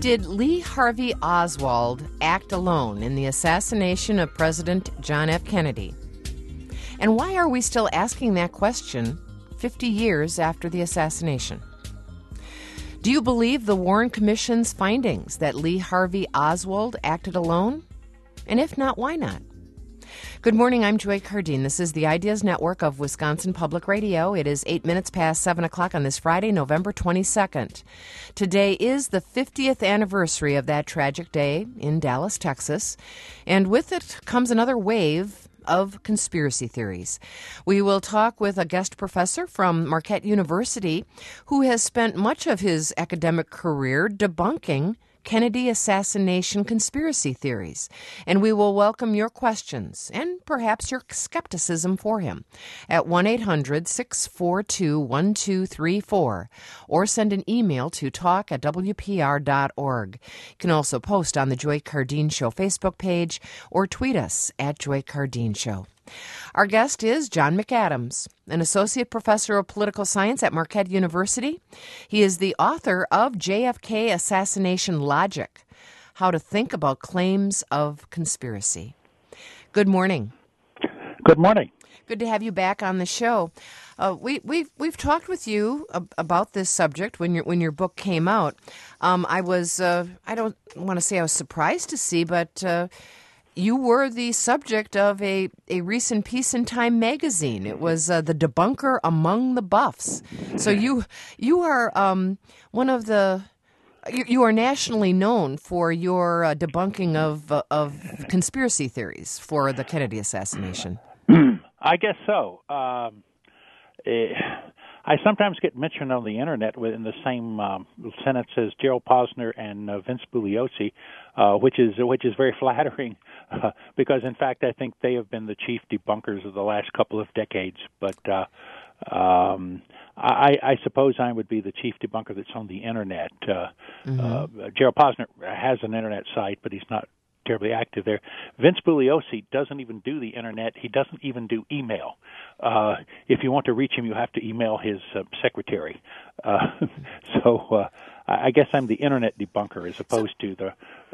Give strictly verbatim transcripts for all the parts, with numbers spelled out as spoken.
Did Lee Harvey Oswald act alone in the assassination of President John F. Kennedy? And why are we still asking that question fifty years after the assassination? Do you believe the Warren Commission's findings that Lee Harvey Oswald acted alone? And if not, why not? Good morning, I'm Joy Cardine. This is the Ideas Network of Wisconsin Public Radio. It is eight minutes past seven o'clock on this Friday, November twenty-second. Today is the fiftieth anniversary of that tragic day in Dallas, Texas, and with it comes another wave of conspiracy theories. We will talk with a guest professor from Marquette University who has spent much of his academic career debunking Kennedy assassination conspiracy theories. And we will welcome your questions and perhaps your skepticism for him at one eight hundred six four two one two three four or send an email to talk at w p r dot org. You can also post on the Joy Cardine Show Facebook page or tweet us at Joy Cardine Show. Our guest is John McAdams, an associate professor of political science at Marquette University. He is the author of J F K Assassination Logic: How to Think About Claims of Conspiracy. Good morning. Good morning. Good to have you back on the show. Uh, we, we've we've talked with you ab- about this subject when your when your book came out. Um, I was uh, I don't want to say I was surprised to see, but uh, you were the subject of a, a recent Peace and Time magazine. It was uh, the debunker among the buffs. So you you are um, one of the you, you are nationally known for your uh, debunking of uh, of conspiracy theories for the Kennedy assassination. I guess so. Um, eh, I sometimes get mentioned on the internet in the same um, sentence as Gerald Posner and uh, Vince Bugliosi, uh, which is which is very flattering, uh, because in fact I think they have been the chief debunkers of the last couple of decades. But uh, um, I, I suppose I would be the chief debunker that's on the internet. Uh, mm-hmm. uh, Gerald Posner has an internet site, but he's not terribly active there. Vince Bugliosi doesn't even do the internet. He doesn't even do email. Uh, if you want to reach him, you have to email his uh, secretary. Uh, so uh, I guess I'm the internet debunker as opposed to the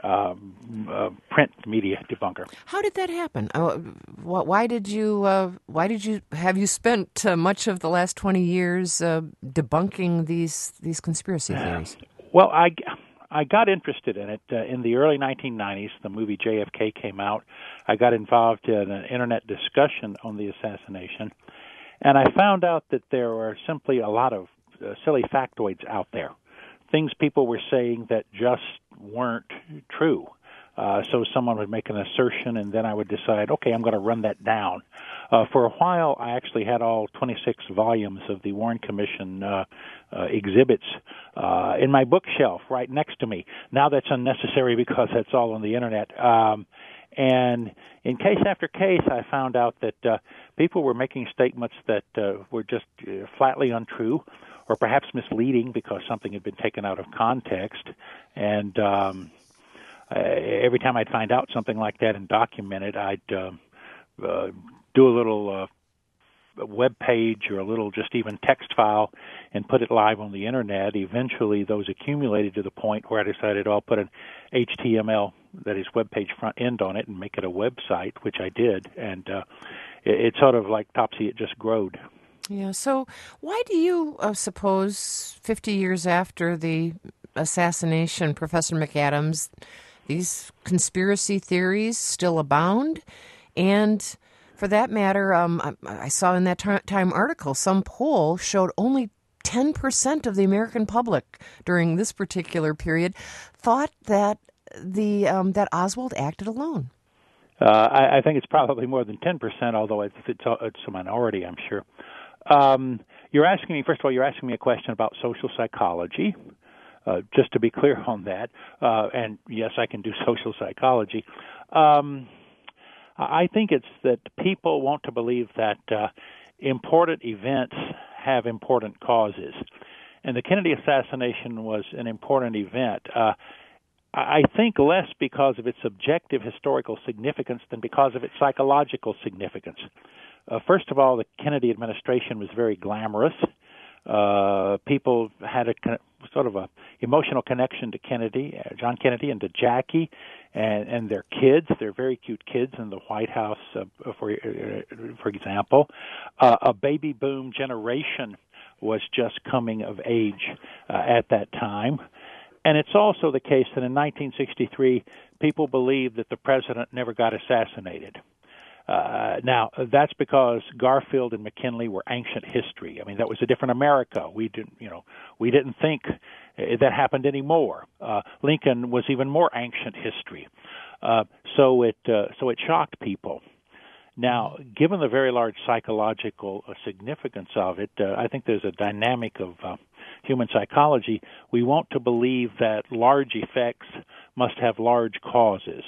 um, uh, print media debunker. How did that happen? Uh, why did you? Uh, why did you? Have you spent uh, much of the last twenty years uh, debunking these these conspiracy theories? Well, I. I got interested in it uh, in the early nineteen nineties. The movie J F K came out. I got involved in an internet discussion on the assassination, and I found out that there were simply a lot of uh, silly factoids out there, things people were saying that just weren't true. Uh, so someone would make an assertion, and then I would decide, okay, I'm going to run that down. Uh, for a while, I actually had all twenty-six volumes of the Warren Commission uh, uh, exhibits uh, in my bookshelf right next to me. Now that's unnecessary because that's all on the internet. Um, and in case after case, I found out that uh, people were making statements that uh, were just uh, flatly untrue, or perhaps misleading because something had been taken out of context. And um, uh, every time I'd find out something like that and document it, I'd uh, uh, do a little uh, web page or a little just even text file and put it live on the internet. Eventually, those accumulated to the point where I decided, oh, I'll put an H T M L, that is web page front end on it, and make it a website, which I did. And uh, it, it's sort of like Topsy, it just growed. Yeah, so why do you uh, suppose fifty years after the assassination, Professor McAdams, these conspiracy theories still abound? And for that matter, um, I, I saw in that Time article, some poll showed only ten percent of the American public during this particular period thought that the um, that Oswald acted alone. Uh, I, I think it's probably more than ten percent, although it's, it's, it's a minority, I'm sure. Um, you're asking me, first of all, you're asking me a question about social psychology. Uh, just to be clear on that, uh, and yes, I can do social psychology. Um, I think it's that people want to believe that uh, important events have important causes, and the Kennedy assassination was an important event. Uh, I think less because of its objective historical significance than because of its psychological significance. Uh, first of all, the Kennedy administration was very glamorous. Uh, people had a sort of a emotional connection to Kennedy, uh, John Kennedy, and to Jackie, and, and their kids. They're very cute kids in the White House, uh, for uh, for example. Uh, a baby boom generation was just coming of age uh, at that time. And it's also the case that in nineteen sixty-three, people believed that the president never got assassinated. Uh, now, that's because Garfield and McKinley were ancient history. I mean, that was a different America. We didn't, you know, we didn't think that happened anymore. Uh, Lincoln was even more ancient history. Uh, so it uh, so it shocked people. Now, given the very large psychological uh, significance of it, uh, I think there's a dynamic of uh, human psychology. We want to believe that large effects must have large causes.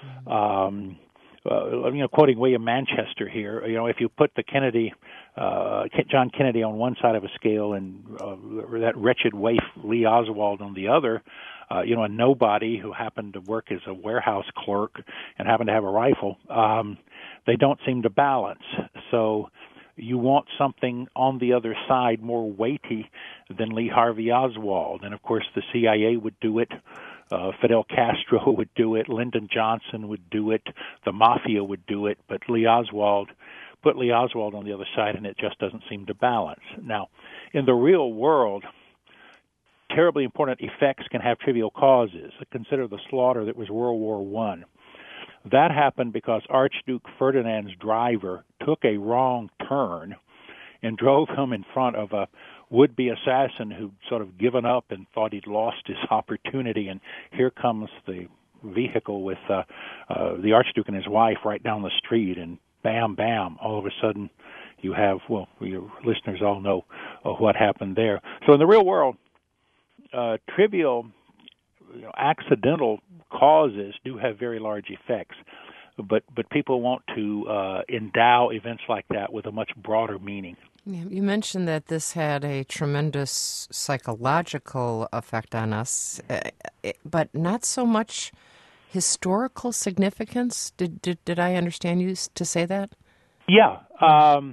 Um, Uh, you know, quoting William Manchester here, you know, if you put the Kennedy, uh, John Kennedy on one side of a scale and uh, that wretched waif Lee Oswald on the other, uh, you know, a nobody who happened to work as a warehouse clerk and happened to have a rifle, um, they don't seem to balance. So you want something on the other side more weighty than Lee Harvey Oswald. And, of course, the C I A would do it. Uh, Fidel Castro would do it. Lyndon Johnson would do it. The Mafia would do it. But Lee Oswald, put Lee Oswald on the other side, and it just doesn't seem to balance. Now, in the real world, terribly important effects can have trivial causes. Consider the slaughter that was World War One. That happened because Archduke Ferdinand's driver took a wrong turn and drove him in front of a would-be assassin who'd sort of given up and thought he'd lost his opportunity. And here comes the vehicle with uh, uh, the Archduke and his wife right down the street, and bam, bam, all of a sudden you have, well, your listeners all know uh, what happened there. So in the real world, uh, trivial, you know, accidental causes do have very large effects. But but people want to uh, endow events like that with a much broader meaning. You mentioned that this had a tremendous psychological effect on us, but not so much historical significance. Did did, did I understand you to say that? Yeah, um,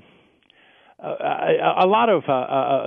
a, a lot of uh,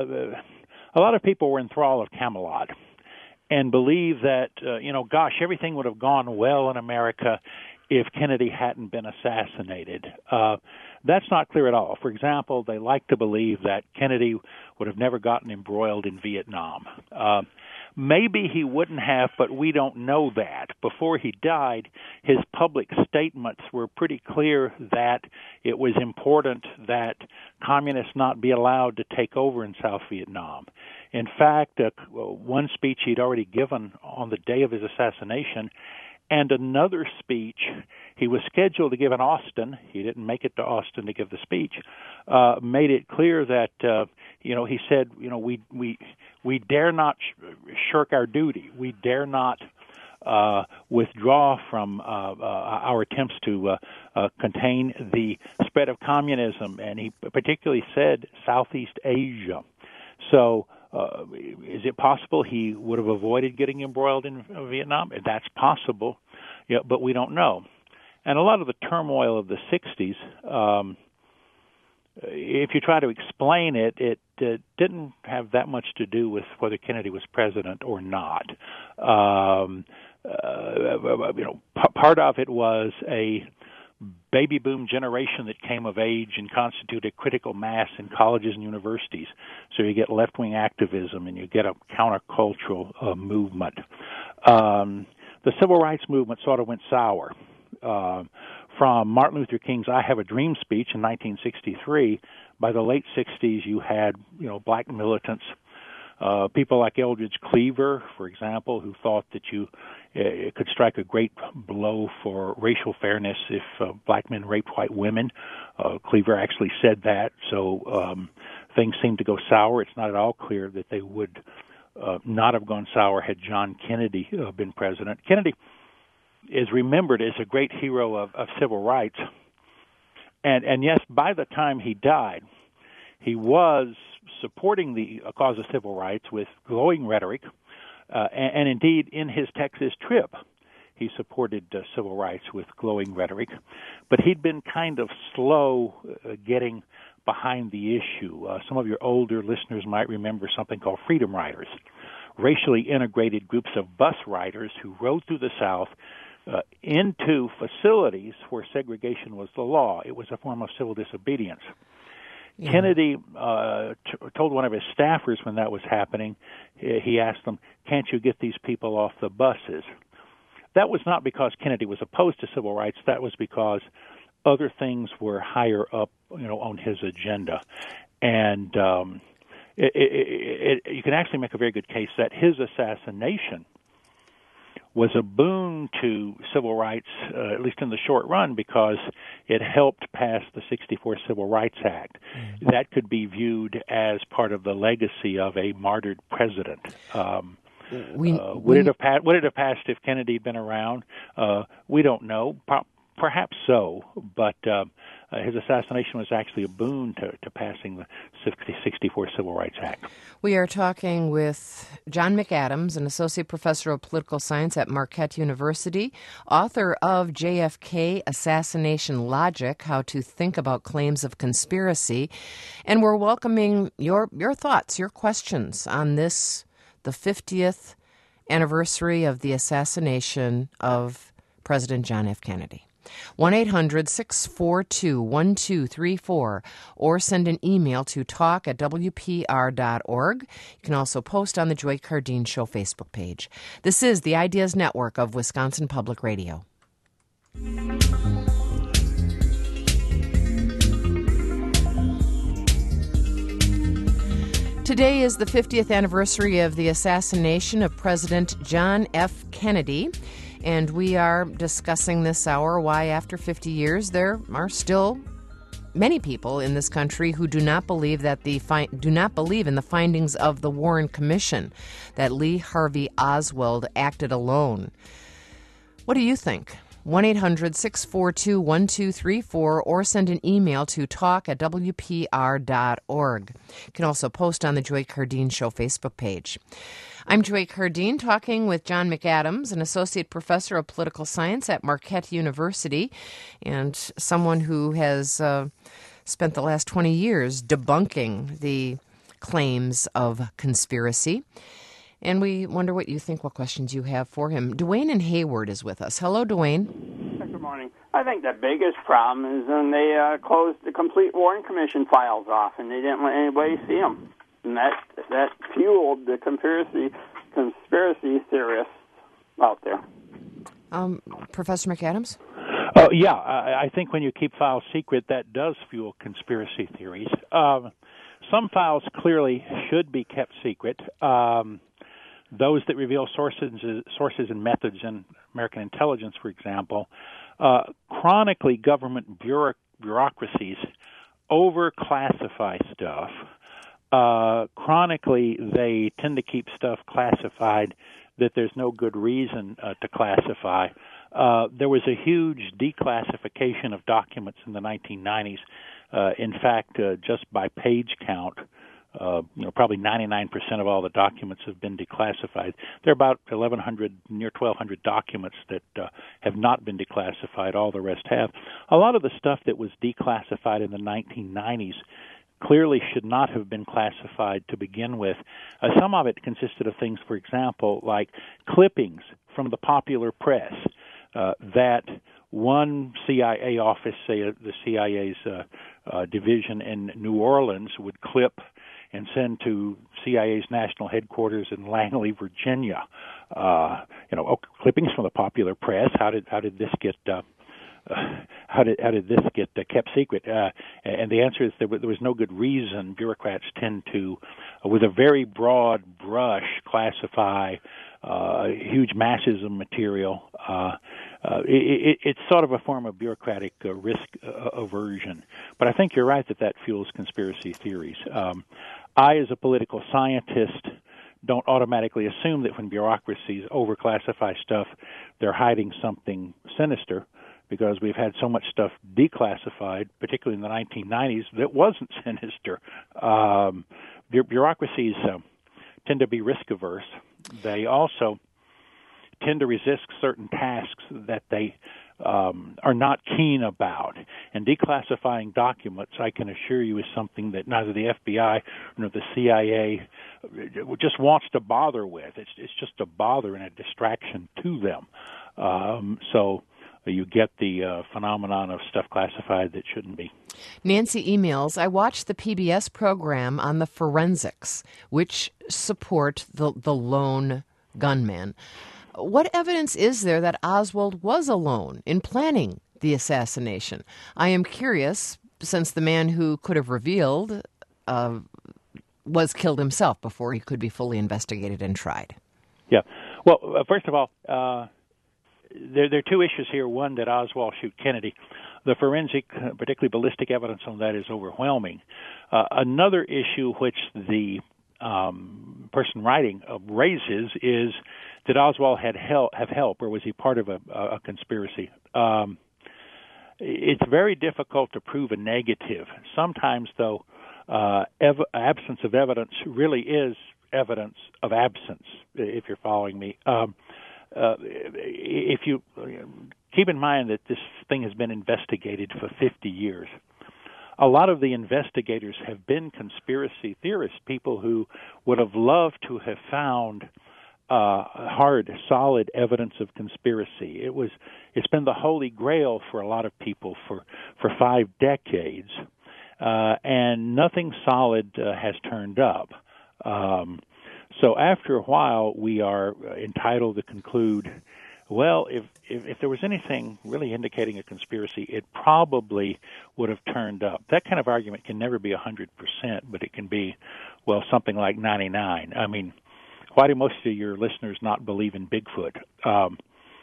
a lot of people were in thrall of Camelot and believe that uh, you know, gosh, everything would have gone well in America if Kennedy hadn't been assassinated. Uh, that's not clear at all. For example, they like to believe that Kennedy would have never gotten embroiled in Vietnam. Uh, maybe he wouldn't have, but we don't know that. Before he died, his public statements were pretty clear that it was important that communists not be allowed to take over in South Vietnam. In fact, uh, one speech he'd already given on the day of his assassination, and another speech he was scheduled to give in Austin, he didn't make it to Austin to give the speech, uh, made it clear that, uh, you know, he said, you know, we we we dare not sh- shirk our duty. We dare not uh, withdraw from uh, uh, our attempts to uh, uh, contain the spread of communism. And he particularly said Southeast Asia. So Uh, is it possible he would have avoided getting embroiled in Vietnam? That's possible, yeah, but we don't know. And a lot of the turmoil of the sixties, um, if you try to explain it, it uh, didn't have that much to do with whether Kennedy was president or not. Um, uh, you know, p- part of it was a baby boom generation that came of age and constituted critical mass in colleges and universities. So you get left-wing activism and you get a countercultural uh, movement. Um, the civil rights movement sort of went sour. Uh, from Martin Luther King's I Have a Dream speech in nineteen sixty-three, by the late sixties you had, you know, black militants, Uh, people like Eldridge Cleaver, for example, who thought that you uh, it could strike a great blow for racial fairness if uh, black men raped white women. Uh, Cleaver actually said that, so um, things seem to go sour. It's not at all clear that they would uh, not have gone sour had John Kennedy uh, been president. Kennedy is remembered as a great hero of, of civil rights, and and yes, by the time he died, he was supporting the cause of civil rights with glowing rhetoric, uh, and, and indeed in his Texas trip, he supported uh, civil rights with glowing rhetoric. But he'd been kind of slow uh, getting behind the issue. Uh, some of your older listeners might remember something called Freedom Riders, racially integrated groups of bus riders who rode through the South uh, into facilities where segregation was the law. It was a form of civil disobedience. Yeah. Kennedy uh, t- told one of his staffers when that was happening, he asked them, "Can't you get these people off the buses?" That was not because Kennedy was opposed to civil rights. That was because other things were higher up, you know, on his agenda. And um, it, it, it, you can actually make a very good case that his assassination was a boon to civil rights, uh, at least in the short run, because it helped pass the sixty-four Civil Rights Act. Mm-hmm. That could be viewed as part of the legacy of a martyred president. Um, we, uh, would we, it have pa- would it have passed if Kennedy had been around? Uh, we don't know. Pro- perhaps so, but uh, uh, his assassination was actually a boon to, to passing the sixty-four Civil Rights Act. We are talking with John McAdams, an associate professor of political science at Marquette University, author of J F K Assassination Logic, How to Think About Claims of Conspiracy. And we're welcoming your your thoughts, your questions on this, the fiftieth anniversary of the assassination of President John F. Kennedy. one eight hundred six four two one two three four or send an email to talk at w p r dot org. You can also post on the Joy Cardine Show Facebook page. This is the Ideas Network of Wisconsin Public Radio. Today is the fiftieth anniversary of the assassination of President John F. Kennedy. And we are discussing this hour why, after fifty years, there are still many people in this country who do not believe that the fi- do not believe in the findings of the Warren Commission, that Lee Harvey Oswald acted alone. What do you think? one eight hundred six four two one two three four or send an email to talk at w p r dot org. You can also post on the Joy Cardine Show Facebook page. I'm Joy Cardine, talking with John McAdams, an associate professor of political science at Marquette University, and someone who has uh, spent the last twenty years debunking the claims of conspiracy. And we wonder what you think, what questions you have for him. Dwayne in Hayward is with us. Hello, Dwayne. Good morning. I think the biggest problem is when they uh, closed the complete Warren Commission files off and they didn't let anybody see them. And that that fueled the conspiracy conspiracy theorists out there. Um, Professor McAdams? Oh, yeah. I, I think when you keep files secret, that does fuel conspiracy theories. Um, some files clearly should be kept secret. Um, those that reveal sources, sources and methods in American intelligence, for example, uh, chronically government bureau- bureaucracies overclassify stuff. Uh, chronically, they tend to keep stuff classified that there's no good reason uh, to classify. Uh, there was a huge declassification of documents in the nineteen nineties. Uh, in fact, uh, just by page count, uh, you know, probably ninety-nine percent of all the documents have been declassified. There are about eleven hundred, near twelve hundred documents that uh, have not been declassified. All the rest have. A lot of the stuff that was declassified in the nineteen nineties clearly should not have been classified to begin with. Uh, some of it consisted of things, for example, like clippings from the popular press uh, that one C I A office, say uh, the C I A's uh, uh, division in New Orleans, would clip and send to C I A's national headquarters in Langley, Virginia. Uh, you know, oh, clippings from the popular press. How did how did this get? Uh, Uh, how did how did this get uh, kept secret? Uh, and the answer is there, w- there was no good reason. Bureaucrats tend to, uh, with a very broad brush, classify uh, huge masses of material. Uh, uh, it, it, it's sort of a form of bureaucratic uh, risk uh, aversion. But I think you're right that that fuels conspiracy theories. Um, I, as a political scientist, don't automatically assume that when bureaucracies overclassify stuff, they're hiding something sinister, because we've had so much stuff declassified, particularly in the nineteen nineties, that wasn't sinister. Um, bu- bureaucracies uh, tend to be risk-averse. They also tend to resist certain tasks that they um, are not keen about. And declassifying documents, I can assure you, is something that neither the F B I nor the C I A just wants to bother with. It's, it's just a bother and a distraction to them. Um, so you get the uh, phenomenon of stuff classified that shouldn't be. Nancy emails, I watched the P B S program on the forensics, which support the, the lone gunman. What evidence is there that Oswald was alone in planning the assassination? I am curious, since the man who could have revealed uh, was killed himself before he could be fully investigated and tried. Yeah. Well, uh, first of all, uh, there, there are two issues here. One, did Oswald shoot Kennedy? The forensic, uh, particularly ballistic evidence on that is overwhelming. Uh, another issue which the um, person writing uh, raises is, did Oswald had help, have help, or was he part of a, a conspiracy? Um, it's very difficult to prove a negative. Sometimes, though, uh, ev- absence of evidence really is evidence of absence, if you're following me. Um, uh, if you keep in mind that this thing has been investigated for fifty years, a lot of the investigators have been conspiracy theorists, people who would have loved to have found Uh, hard, solid evidence of conspiracy. It was, it's been the holy grail for a lot of people for, for five decades, uh, and nothing solid uh, has turned up. Um, so after a while, we are entitled to conclude, well, if, if, if there was anything really indicating a conspiracy, it probably would have turned up. That kind of argument can never be one hundred percent, but it can be, well, something like ninety-nine. I mean, why do most of your listeners not believe in Bigfoot? Um,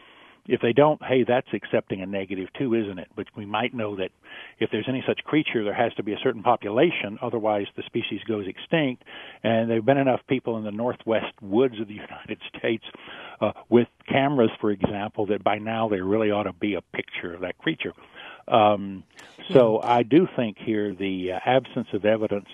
if they don't, hey, that's accepting a negative too, isn't it? But we might know that if there's any such creature, there has to be a certain population, otherwise the species goes extinct. And there have been enough people in the northwest woods of the United States uh, with cameras, for example, that by now there really ought to be a picture of that creature. Um, so I do think here the uh, absence of evidence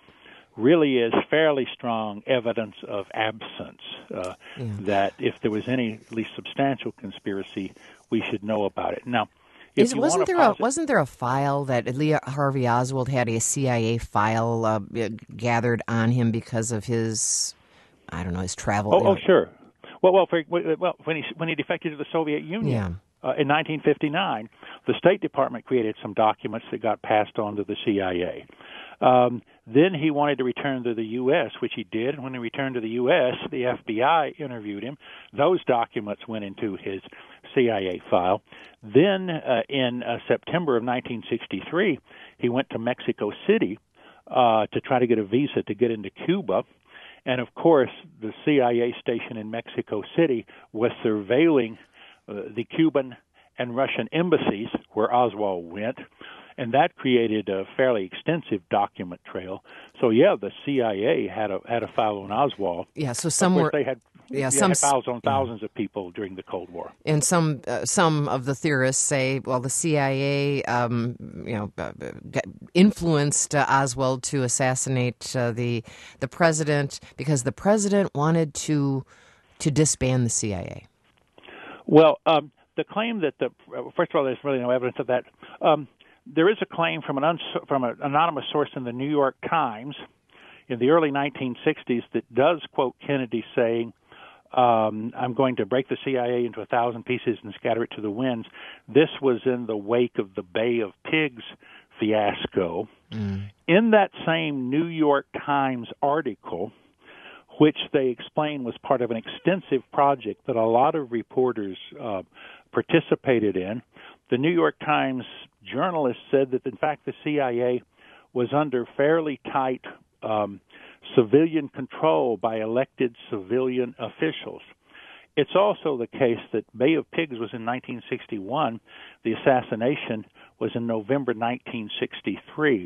really is fairly strong evidence of absence, uh, yeah. that if there was any at least substantial conspiracy, we should know about it. Now, if Is, you wasn't there posit- a wasn't there a file that Lee Harvey Oswald had a C I A file uh, gathered on him because of his, I don't know, his travel? Oh, oh sure. Well, well, for, well, when he when he defected to the Soviet Union. Yeah. Uh, in nineteen fifty-nine, the State Department created some documents that got passed on to the C I A. Um, then he wanted to return to the U S, which he did. And when he returned to the U S, the F B I interviewed him. Those documents went into his C I A file. Then uh, in uh, September of nineteen sixty-three, he went to Mexico City uh, to try to get a visa to get into Cuba. And, of course, the C I A station in Mexico City was surveilling uh, the Cuban and Russian embassies where Oswald went. And that created a fairly extensive document trail. So yeah, the C I A had a had a file on Oswald. Yeah, so some were they had yeah, yeah some had files on yeah. thousands of people during the Cold War. And some uh, some of the theorists say, well, the C I A, um, you know, uh, influenced uh, Oswald to assassinate uh, the the president because the president wanted to to disband the C I A. Well, um, the claim that the first of all, there's really no evidence of that. Um, There is a claim from an uns- from an anonymous source in the New York Times in the early nineteen sixties that does quote Kennedy saying, um, I'm going to break the C I A into a thousand pieces and scatter it to the winds. This was in the wake of the Bay of Pigs fiasco. Mm. In that same New York Times article, which they explain was part of an extensive project that a lot of reporters uh, participated in, the New York Times journalist said that, in fact, the C I A was under fairly tight um, civilian control by elected civilian officials. It's also the case that Bay of Pigs was in nineteen sixty-one. The assassination was in November nineteen sixty-three.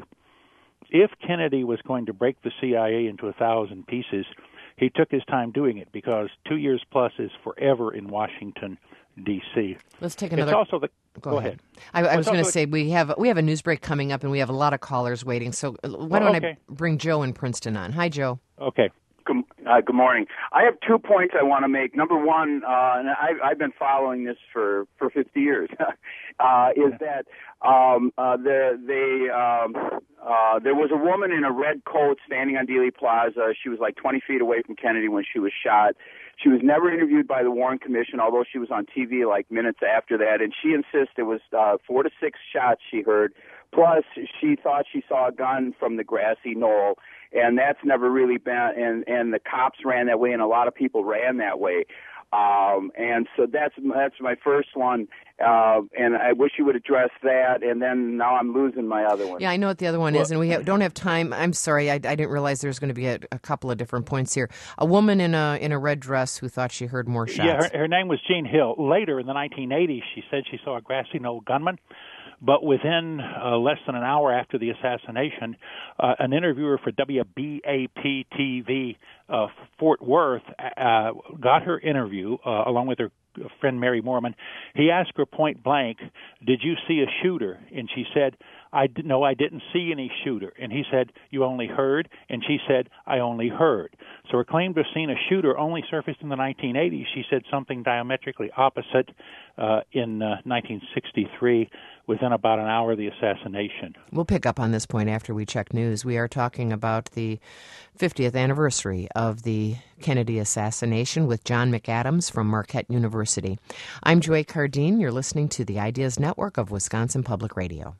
If Kennedy was going to break the C I A into a thousand pieces, he took his time doing it because two years plus is forever in Washington, D C. Let's take another. It's also the. Go, go ahead. ahead. I, I was going to say we have we have a news break coming up, and we have a lot of callers waiting. So why don't oh, okay. I bring Joe in Princeton on? Hi, Joe. Okay. Good, Uh, good morning. I have two points I want to make. Number one, uh, and I, I've been following this for, for fifty years, uh, is that um, uh, there, they, um, uh, there was a woman in a red coat standing on Dealey Plaza. She was like twenty feet away from Kennedy when she was shot. She was never interviewed by the Warren Commission, although she was on T V like minutes after that, and she insists it was uh, four to six shots she heard. Plus, she thought she saw a gun from the grassy knoll, and that's never really been, and, and the cops ran that way, and a lot of people ran that way. Um, and so that's that's my first one, uh, and I wish you would address that, and then now I'm losing my other one. Yeah, I know what the other one well, is, and we have, don't have time. I'm sorry, I, I didn't realize there was going to be a, a couple of different points here. A woman in a in a red dress who thought she heard more shots. Yeah, her, her name was Jean Hill. Later in the nineteen eighties, she said she saw a grassy knoll gunman. But within uh, less than an hour after the assassination, uh, an interviewer for W B A P T V uh, Fort Worth uh, got her interview uh, along with her friend Mary Moorman. He asked her point blank, "Did you see a shooter?" And she said, I did, no, I didn't see any shooter. And he said, "You only heard?" And she said, "I only heard." So her claim to have seen a shooter only surfaced in the nineteen eighties. She said something diametrically opposite uh, in uh, nineteen sixty-three, within about an hour of the assassination. We'll pick up on this point after we check news. We are talking about the fiftieth anniversary of the Kennedy assassination with John McAdams from Marquette University. I'm Joy Cardine. You're listening to the Ideas Network of Wisconsin Public Radio.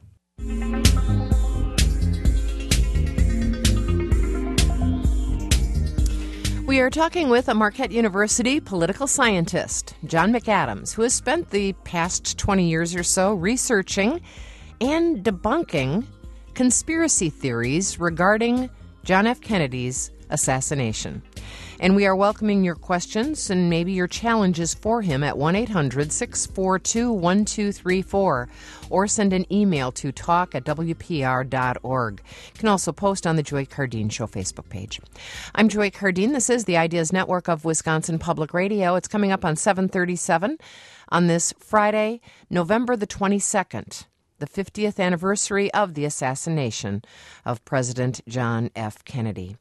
We are talking with a Marquette University political scientist, John McAdams, who has spent the past twenty years or so researching and debunking conspiracy theories regarding John F. Kennedy's assassination. And we are welcoming your questions and maybe your challenges for him at one eight hundred six four two one two three four or send an email to talk at w p r dot org. You can also post on the Joy Cardine Show Facebook page. I'm Joy Cardine. This is the Ideas Network of Wisconsin Public Radio. It's coming up on seven thirty-seven on this Friday, November the twenty-second. The fiftieth anniversary of the assassination of President John F. Kennedy.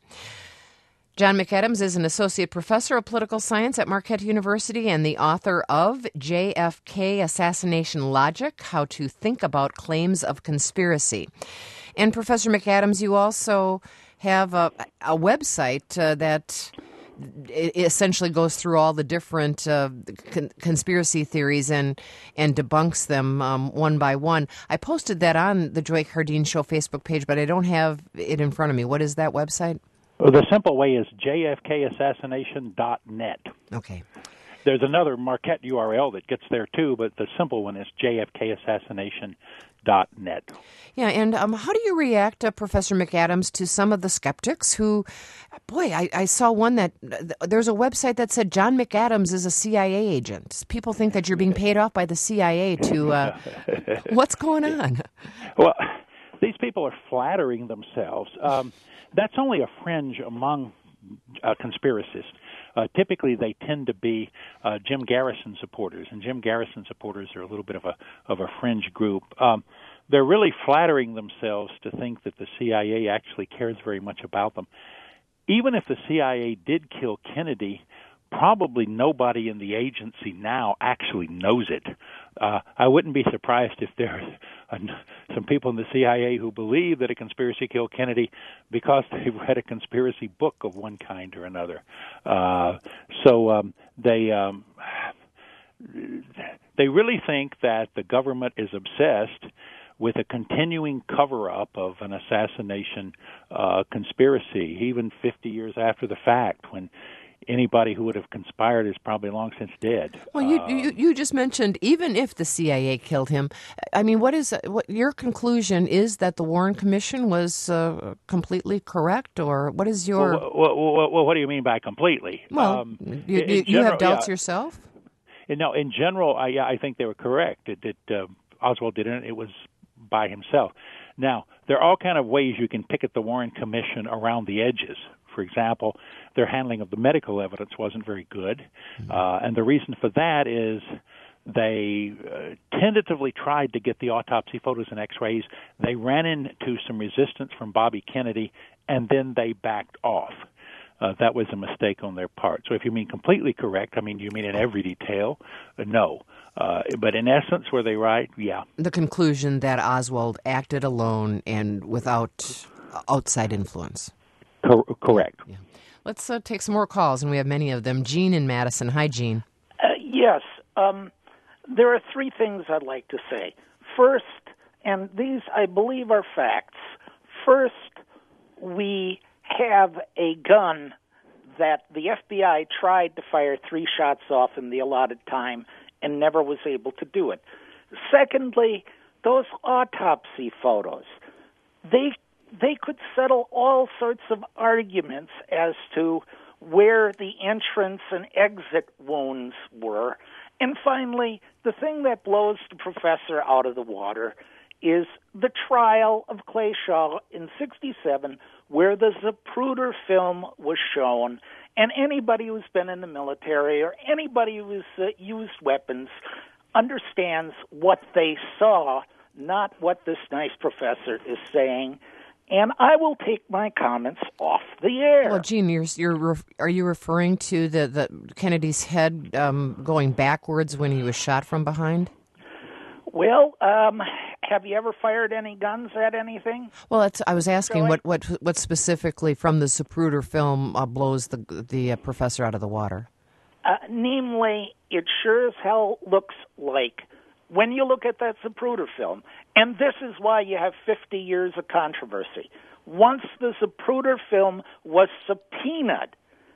John McAdams is an associate professor of political science at Marquette University and the author of J F K Assassination Logic, How to Think About Claims of Conspiracy. And Professor McAdams, you also have a, a website uh, that it essentially goes through all the different uh, con- conspiracy theories and and debunks them um, one by one. I posted that on the Joy Cardine Show Facebook page, but I don't have it in front of me. What is that website? Well, the simple way is j f k assassination dot net. Okay. There's another Marquette U R L that gets there too, but the simple one is j f k assassination dot net. Yeah, and um, how do you react, uh, Professor McAdams, to some of the skeptics who, boy, I, I saw one that, uh, there's a website that said John McAdams is a C I A agent. People think that you're being paid off by the C I A to, uh, what's going on? Well, these people are flattering themselves. Um, that's only a fringe among uh, conspiracists. Uh, typically, they tend to be uh, Jim Garrison supporters, and Jim Garrison supporters are a little bit of a of a fringe group. Um, they're really flattering themselves to think that the C I A actually cares very much about them. Even if the C I A did kill Kennedy, probably nobody in the agency now actually knows it. Uh, I wouldn't be surprised if there are some people in the C I A who believe that a conspiracy killed Kennedy because they read a conspiracy book of one kind or another. Uh, so um, they um, they really think that the government is obsessed with a continuing cover-up of an assassination uh, conspiracy, even fifty years after the fact, when anybody who would have conspired is probably long since dead. Well, you, uh, you you just mentioned even if the C I A killed him. I mean, what is what your conclusion is that the Warren Commission was uh, completely correct, or what is your? Well, well, well, well what do you mean by completely? Well, um, you, you, general, you have doubts yeah, yourself. No, in general, I, I think they were correct. It, it, uh, Oswald didn't. It was by himself. Now, there are all kind of ways you can pick at the Warren Commission around the edges. For example, their handling of the medical evidence wasn't very good, uh, and the reason for that is they uh, tentatively tried to get the autopsy photos and x-rays. They ran into some resistance from Bobby Kennedy, and then they backed off. uh, that was a mistake on their part. So if you mean completely correct, I mean, you mean in every detail? Uh, no. Uh, but in essence, were they right? Yeah. The conclusion that Oswald acted alone and without outside influence. Cor- correct. Yeah. Let's uh, take some more calls, and we have many of them. Gene in Madison. Hi, Gene. Uh, yes. Um, there are three things I'd like to say. First, and these I believe are facts, first, we have a gun that the F B I tried to fire three shots off in the allotted time and never was able to do it. Secondly, those autopsy photos, they they could settle all sorts of arguments as to where the entrance and exit wounds were. And finally, the thing that blows the professor out of the water is the trial of Clay Shaw in sixty-seven, where the Zapruder film was shown, and anybody who's been in the military or anybody who's uh, used weapons understands what they saw, not what this nice professor is saying. And I will take my comments off the air. Well, Gene, you're, you're ref- are you referring to the, the Kennedy's head um, going backwards when he was shot from behind? Well, um, have you ever fired any guns at anything? Well, that's, I was asking what, what what specifically from the Zapruder film uh, blows the the uh, professor out of the water. Uh, namely, it sure as hell looks like, when you look at that Zapruder film, and this is why you have fifty years of controversy, once the Zapruder film was subpoenaed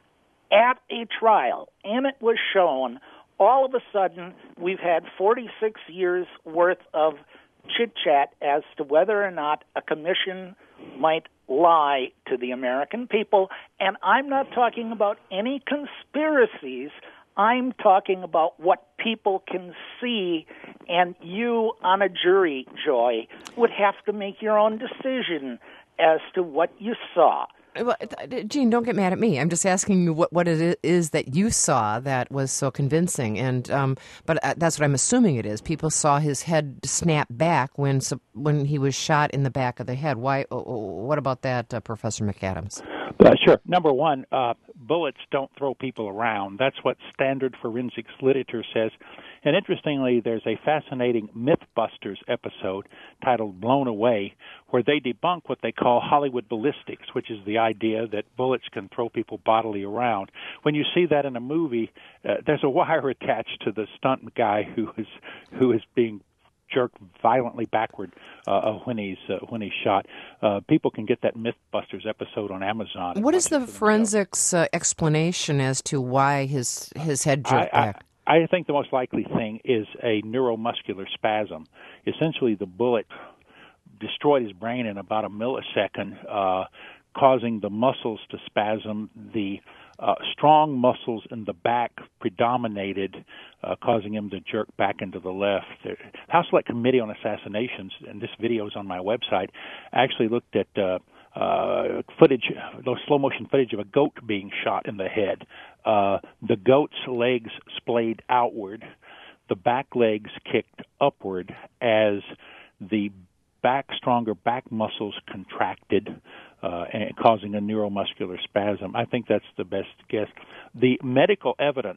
at a trial and it was shown, all of a sudden we've had forty-six years worth of chit-chat as to whether or not a commission might lie to the American people. And I'm not talking about any conspiracies. I'm talking about what people can see, and you on a jury, Joy, would have to make your own decision as to what you saw. Well, Gene, don't get mad at me. I'm just asking you what, what it is that you saw that was so convincing. And um, but that's what I'm assuming it is. People saw his head snap back when when he was shot in the back of the head. Why? What about that, uh, Professor McAdams? Uh, sure. Number one, uh, bullets don't throw people around. That's what standard forensics literature says. And interestingly, there's a fascinating Mythbusters episode titled Blown Away, where they debunk what they call Hollywood ballistics, which is the idea that bullets can throw people bodily around. When you see that in a movie, uh, there's a wire attached to the stunt guy who is who is being jerked violently backward uh, when he's uh, when he's shot. Uh, people can get that Mythbusters episode on Amazon. What is the forensics uh, explanation as to why his his head jerked I, back? I, I think the most likely thing is a neuromuscular spasm. Essentially, the bullet destroyed his brain in about a millisecond, uh, causing the muscles to spasm. The uh, strong muscles in the back predominated, uh, causing him to jerk back into the left. The House Select Committee on Assassinations, and this video is on my website, actually looked at uh, uh, footage, those slow motion footage of a goat being shot in the head. Uh, the goat's legs splayed outward, the back legs kicked upward as the back, stronger back muscles contracted, uh, and causing a neuromuscular spasm. I think that's the best guess. The medical evidence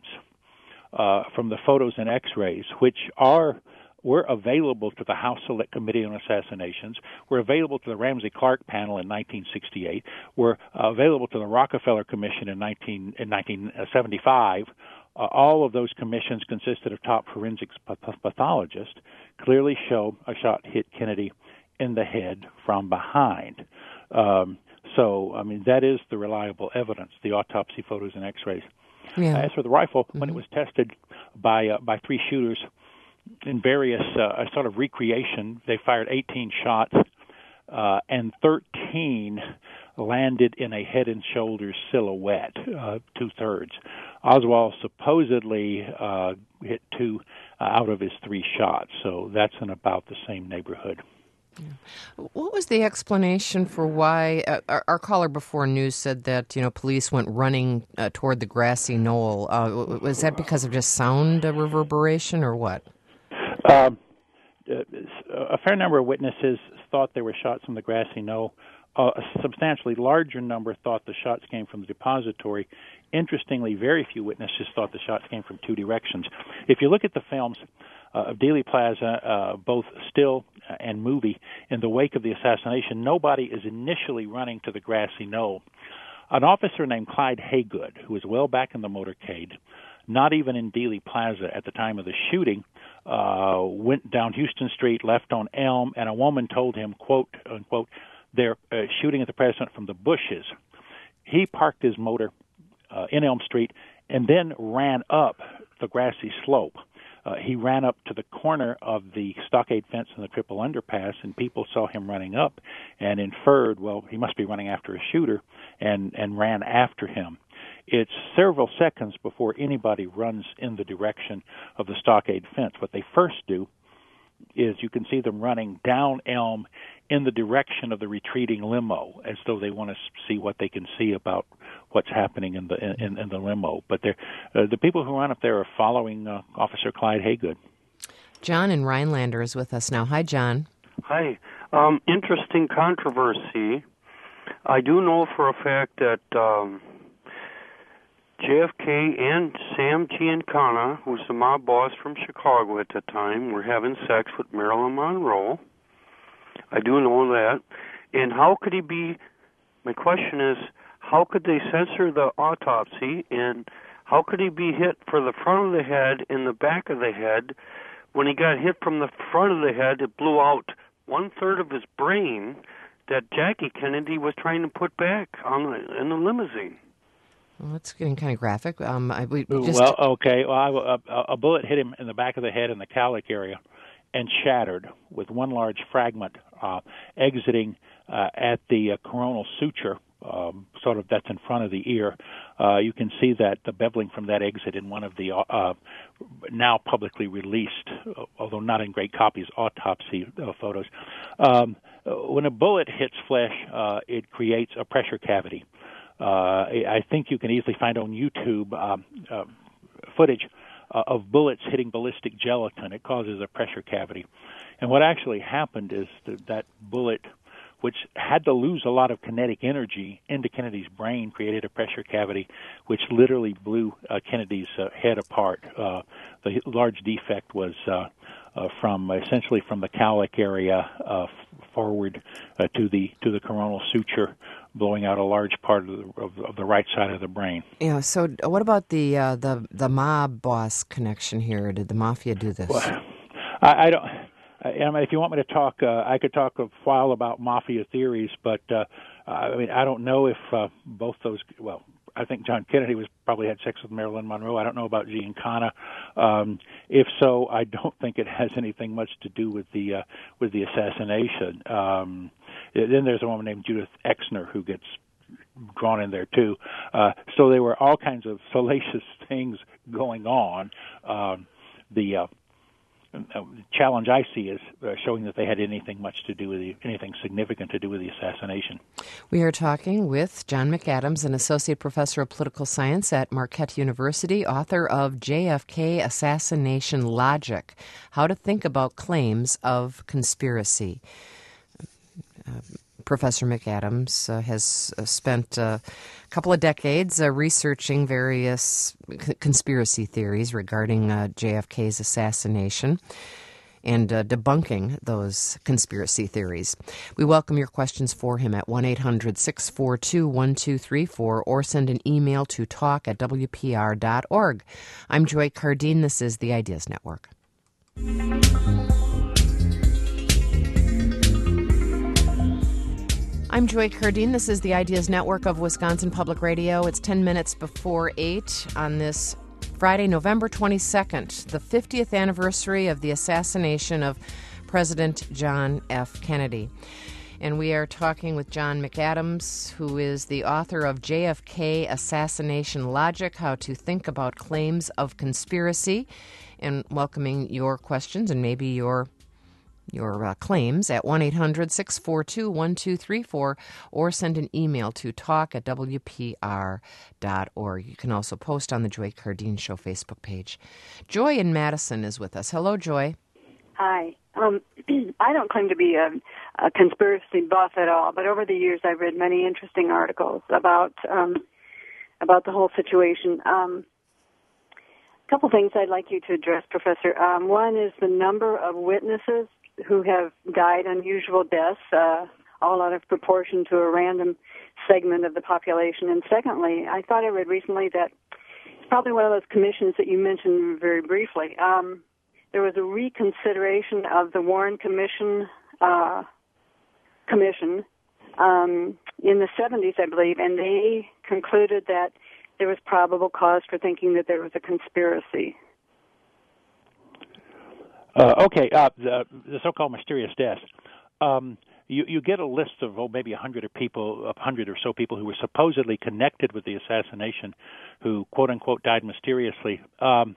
uh, from the photos and X-rays, which are were available to the House Select Committee on Assassinations, were available to the Ramsey Clark panel in nineteen sixty-eight, were uh, available to the Rockefeller Commission in, nineteen, in nineteen seventy-five. Uh, all of those commissions consisted of top forensics pathologists, clearly show a shot hit Kennedy in the head from behind. Um, so, I mean, that is the reliable evidence, the autopsy photos and X-rays. Yeah. As for the rifle, Mm-hmm. when it was tested by uh, by three shooters in various uh, sort of recreation, they fired eighteen shots, uh, and thirteen landed in a head and shoulders silhouette, uh, two-thirds. Oswald supposedly uh, hit two uh, out of his three shots, so that's in about the same neighborhood. Yeah. What was the explanation for why uh, our, our caller before news said that you know police went running uh, toward the grassy knoll? Uh, was that because of just sound uh, reverberation or what? Um, a fair number of witnesses thought there were shots from the grassy knoll. a substantially larger number thought the shots came from the depository. Interestingly, very few witnesses thought the shots came from two directions. If you look at the films uh, of Dealey Plaza, uh, both still and movie, in the wake of the assassination, nobody is initially running to the grassy knoll. An officer named Clyde Haygood, who was well back in the motorcade, not even in Dealey Plaza at the time of the shooting, uh, went down Houston Street, left on Elm, and a woman told him, quote, unquote, they're uh, shooting at the president from the bushes. He parked his motor uh, in Elm Street and then ran up the grassy slope. Uh, he ran up to the corner of the stockade fence and the triple underpass, and people saw him running up and inferred, well, he must be running after a shooter, and, and ran after him. It's several seconds before anybody runs in the direction of the stockade fence. What they first do is you can see them running down Elm in the direction of the retreating limo, as though they want to see what they can see about what's happening in the in, in the limo. But they're, uh, the people who run up there are following uh, Officer Clyde Haygood. John in Rhinelander is with us now. Hi, John. Hi. Um, interesting controversy. I do know for a fact that um, J F K and Sam Giancana, who's the mob boss from Chicago at the time, were having sex with Marilyn Monroe. I do know that. And how could he be, my question is, how could they censor the autopsy, and how could he be hit for the front of the head and the back of the head? When he got hit from the front of the head, it blew out one-third of his brain that Jackie Kennedy was trying to put back on the, in the limousine. Well, that's getting kind of graphic. Um, I, we just... Well, okay. Well, I, a, a bullet hit him in the back of the head in the cowlick area and shattered, with one large fragment uh, exiting uh, at the uh, coronal suture, um, sort of that's in front of the ear. Uh, you can see that the beveling from that exit in one of the uh, now publicly released, although not in great copies, autopsy uh, photos. Um, when a bullet hits flesh, uh, it creates a pressure cavity. Uh, I think you can easily find on YouTube um, uh, footage uh, of bullets hitting ballistic gelatin. It causes a pressure cavity. And what actually happened is that, that bullet, which had to lose a lot of kinetic energy into Kennedy's brain, created a pressure cavity which literally blew uh, Kennedy's uh, head apart. Uh, the large defect was uh, uh, from essentially from the cowlick area uh, f- forward uh, to the to the coronal suture, blowing out a large part of the, of, of the right side of the brain. Yeah. So, what about the uh, the the mob boss connection here? Did the mafia do this? Well, I, I don't. I mean, if you want me to talk, uh, I could talk a while about mafia theories, but uh, I mean, I don't know if uh, both those. Well, I think John Kennedy was probably had sex with Marilyn Monroe. I don't know about Giancana. Um, if so, I don't think it has anything much to do with the uh, with the assassination. Um, then there's a woman named Judith Exner who gets drawn in there too. Uh, so there were all kinds of salacious things going on. Um, the uh, challenge I see is uh, showing that they had anything much to do with the, anything significant to do with the assassination. We are talking with John McAdams, an associate professor of political science at Marquette University, author of J F K Assassination Logic: How to Think About Claims of Conspiracy. Uh, Professor McAdams uh, has uh, spent uh, a couple of decades uh, researching various c- conspiracy theories regarding uh, J F K's assassination and uh, debunking those conspiracy theories. We welcome your questions for him at one eight hundred six four two one two three four or send an email to talk at w p r dot org. I'm Joy Cardine. This is the Ideas Network. I'm Joy Cardine. This is the Ideas Network of Wisconsin Public Radio. It's ten minutes before eight on this Friday, November twenty-second, the fiftieth anniversary of the assassination of President John F. Kennedy. And we are talking with John McAdams, who is the author of J F K Assassination Logic: How to Think About Claims of Conspiracy, and welcoming your questions and maybe your your uh, claims at one eight hundred six four two one two three four or send an email to talk at w p r dot org. You can also post on the Joy Cardine Show Facebook page. Joy in Madison is with us. Hello, Joy. Hi. Um, I don't claim to be a, a conspiracy buff at all, but over the years I've read many interesting articles about um, about the whole situation. Um, a couple things I'd like you to address, Professor. Um, one is the number of witnesses who have died unusual deaths, uh, all out of proportion to a random segment of the population. And secondly, I thought I read recently that it's probably one of those commissions that you mentioned very briefly. Um, there was a reconsideration of the Warren Commission uh, commission um, in the seventies, I believe, and they concluded that there was probable cause for thinking that there was a conspiracy. Uh, okay, uh, the, the so-called mysterious deaths. Um, you, you get a list of oh, maybe a hundred or people, a hundred or so people who were supposedly connected with the assassination, who quote unquote died mysteriously. Um,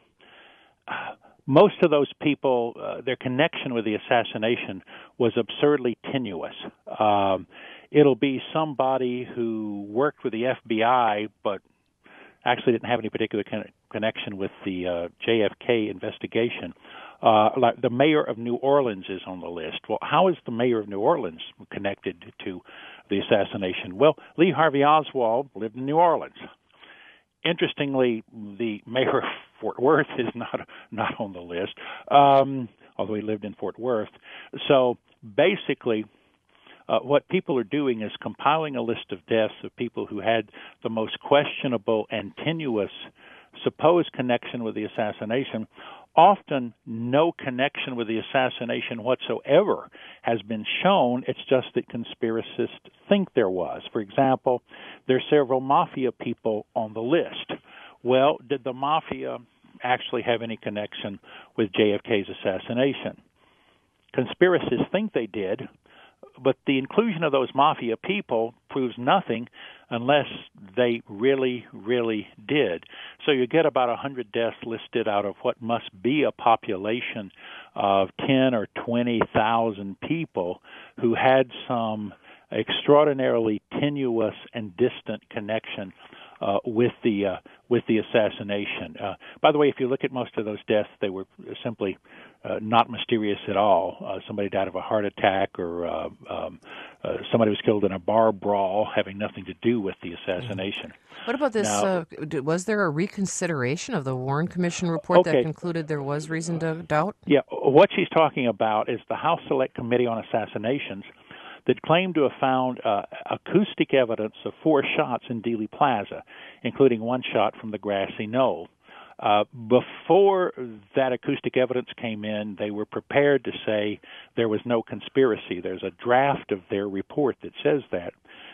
most of those people, uh, their connection with the assassination was absurdly tenuous. Um, it'll be somebody who worked with the F B I, but actually didn't have any particular con- connection with the uh, J F K investigation. Uh, like the mayor of New Orleans is on the list. Well, how is the mayor of New Orleans connected to the assassination? Well, Lee Harvey Oswald lived in New Orleans. Interestingly, the mayor of Fort Worth is not not on the list, um, although he lived in Fort Worth. So basically, Uh, what people are doing is compiling a list of deaths of people who had the most questionable and tenuous supposed connection with the assassination. Often no connection with the assassination whatsoever has been shown. It's just that conspiracists think there was. For example, there are several mafia people on the list. Well, did the mafia actually have any connection with J F K's assassination? Conspiracists think they did, but the inclusion of those mafia people proves nothing unless they really, really did. So you get about one hundred deaths listed out of what must be a population of ten or twenty thousand people who had some extraordinarily tenuous and distant connection uh, with the uh, with the assassination. Uh, by the way, if you look at most of those deaths, they were simply uh, not mysterious at all. Uh, somebody died of a heart attack, or uh, um, uh, somebody was killed in a bar brawl, having nothing to do with the assassination. What about this? Now, uh, was there a reconsideration of the Warren Commission report okay. that concluded there was reason to doubt? Yeah, what she's talking about is the House Select Committee on Assassinations that claimed to have found uh, acoustic evidence of four shots in Dealey Plaza, including one shot from the grassy knoll. Uh, before that acoustic evidence came in, they were prepared to say there was no conspiracy. There's a draft of their report that says that.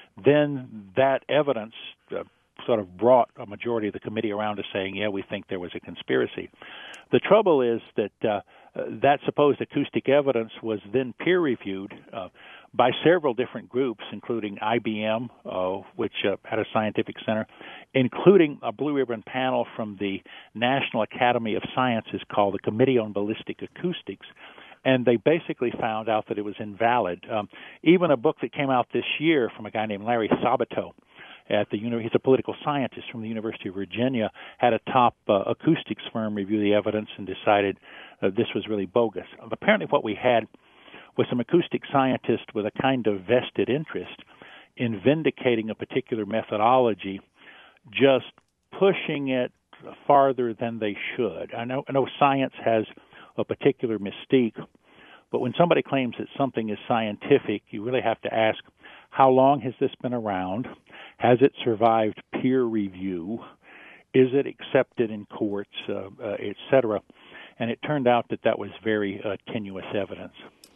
Then that evidence uh, sort of brought a majority of the committee around to saying, yeah, we think there was a conspiracy. The trouble is that uh, that supposed acoustic evidence was then peer-reviewed uh, by several different groups, including I B M, uh, which uh, had a scientific center, including a blue ribbon panel from the National Academy of Sciences called the Committee on Ballistic Acoustics, and they basically found out that it was invalid. Um, even a book that came out this year from a guy named Larry Sabato, at the uni- he's a political scientist from the University of Virginia, had a top uh, acoustics firm review the evidence and decided uh, this was really bogus. Apparently what we had was some acoustic scientists with a kind of vested interest in vindicating a particular methodology, just pushing it farther than they should. I know, I know science has a particular mystique, but when somebody claims that something is scientific, you really have to ask, how long has this been around? Has it survived peer review? Is it accepted in courts, uh, uh, et cetera? And it turned out that that was very uh, tenuous evidence.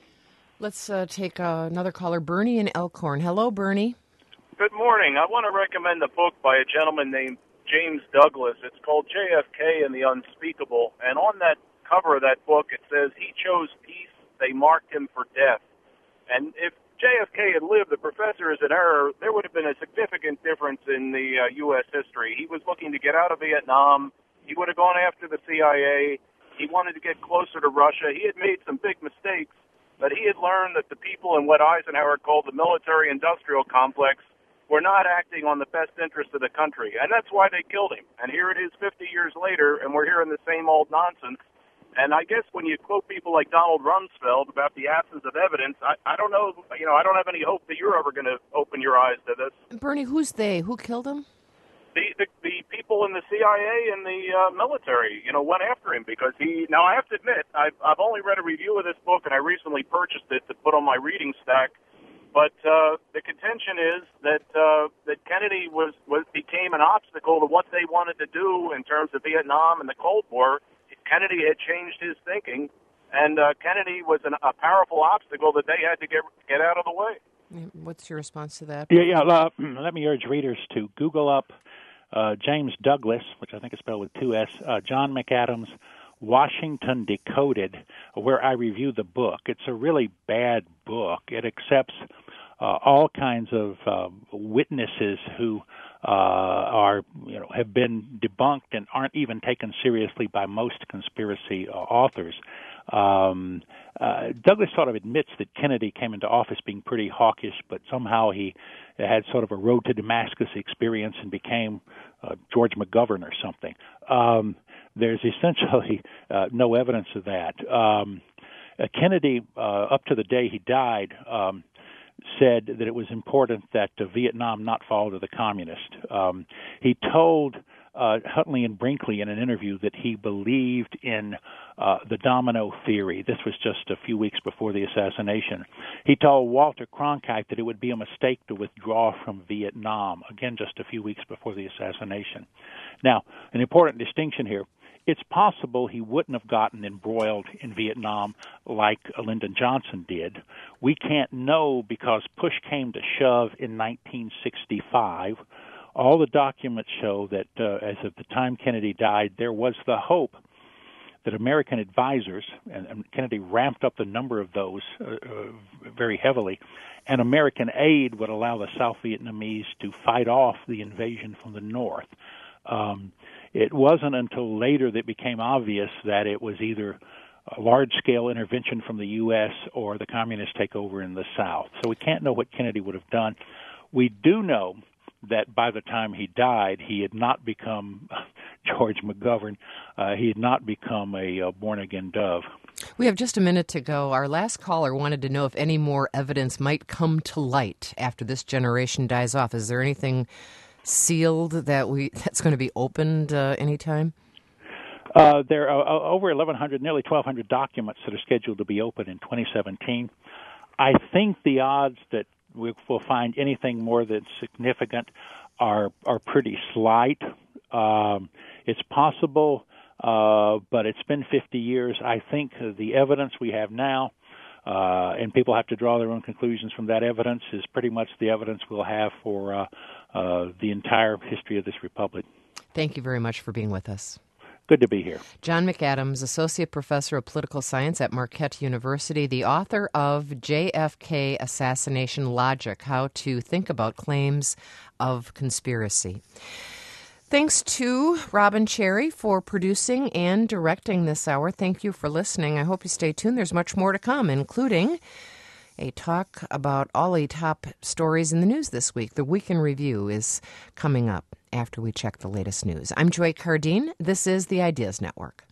Let's uh, take uh, another caller, Bernie in Elkhorn. Hello, Bernie. Good morning. I want to recommend a book by a gentleman named James Douglas. It's called J F K and the Unspeakable. And on that cover of that book, it says, he chose peace, they marked him for death. And if J F K had lived, the professor is in error, there would have been a significant difference in the uh, U S history. He was looking to get out of Vietnam. He would have gone after the C I A. He wanted to get closer to Russia. He had made some big mistakes, but he had learned that the people in what Eisenhower called the military-industrial complex were not acting on the best interest of the country, and that's why they killed him. And here it is fifty years later, and we're hearing the same old nonsense. And I guess when you quote people like Donald Rumsfeld about the absence of evidence, I, I don't know, you know, I don't have any hope that you're ever going to open your eyes to this. Bernie, who's they? Who killed him? The, the the people in the C I A and the uh, military, you know, went after him because he. Now I have to admit, I've I've only read a review of this book, and I recently purchased it to put on my reading stack. But uh, the contention is that uh, that Kennedy was, was became an obstacle to what they wanted to do in terms of Vietnam and the Cold War. Kennedy had changed his thinking, and uh, Kennedy was an, a powerful obstacle that they had to get get out of the way. What's your response to that? Yeah, yeah. Uh, let me urge readers to Google up uh, James Douglas, which I think is spelled with two S, uh, John McAdams, Washington Decoded, where I review the book. It's a really bad book. It accepts uh, all kinds of uh, witnesses who uh, are, you know, have been debunked and aren't even taken seriously by most conspiracy uh, authors. Um, uh, Douglas sort of admits that Kennedy came into office being pretty hawkish, but somehow he had sort of a road to Damascus experience and became uh, George McGovern or something. Um, there's essentially uh, no evidence of that. Um, uh, Kennedy, uh, up to the day he died, um, said that it was important that uh, Vietnam not fall to the communists. Um, he told uh, Huntley and Brinkley in an interview that he believed in uh, the domino theory. This was just a few weeks before the assassination. He told Walter Cronkite that it would be a mistake to withdraw from Vietnam, again just a few weeks before the assassination. Now, an important distinction here. It's possible he wouldn't have gotten embroiled in Vietnam like Lyndon Johnson did. We can't know because push came to shove in nineteen sixty-five. All the documents show that uh, as of the time Kennedy died, there was the hope that American advisors, and, and Kennedy ramped up the number of those uh, uh, very heavily, and American aid would allow the South Vietnamese to fight off the invasion from the north. Um, it wasn't until later that it became obvious that it was either a large-scale intervention from the U S or the communist takeover in the South. So we can't know what Kennedy would have done. We do know that by the time he died, he had not become George McGovern. Uh, he had not become a uh, born-again dove. We have just a minute to go. Our last caller wanted to know if any more evidence might come to light after this generation dies off. Is there anything sealed that we that's going to be opened uh, anytime? Uh, there are over eleven hundred, nearly twelve hundred documents that are scheduled to be opened in twenty seventeen. I think the odds that we will find anything more than significant are are pretty slight. Um, it's possible, uh, but it's been fifty years. I think the evidence we have now, uh, and people have to draw their own conclusions from that evidence, is pretty much the evidence we'll have for uh, uh, the entire history of this republic. Thank you very much for being with us. Good to be here. John McAdams, Associate Professor of Political Science at Marquette University, the author of J F K Assassination Logic, How to Think About Claims of Conspiracy. Thanks to Robin Cherry for producing and directing this hour. Thank you for listening. I hope you stay tuned. There's much more to come, including a talk about all the top stories in the news this week. The Week in Review is coming up after we check the latest news. I'm Joy Cardine. This is the Ideas Network.